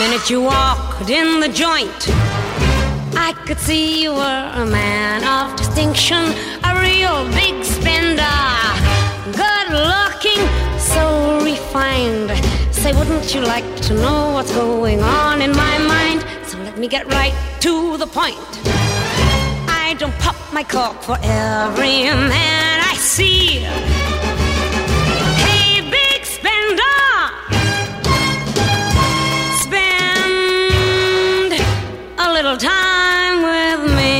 minute you walked in the joint, I could see you were a man of distinction, a real big spender, good looking, so refined. Say, wouldn't you like to know what's going on in my mind? So let me get right to the point. I don't pop my cork for every man I see. Hey, big spender, spend a little time with me.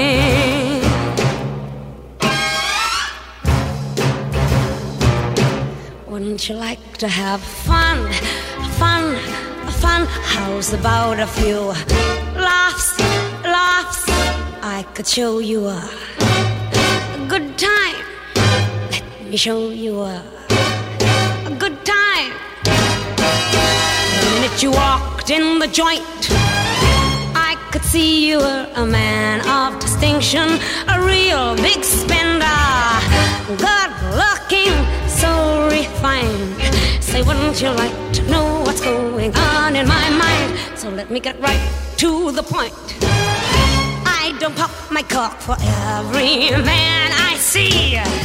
Wouldn't you like to have fun, fun, fun? How's about a few laughs, laughs? I could show you a good time. Let me show you a good time. The minute you walked in the joint, I could see you were a man of distinction, a real big spender, good looking, so refined. Say, wouldn't you like to know what's going on in my mind? So let me get right to the point. I don't pop my cork for every man I see.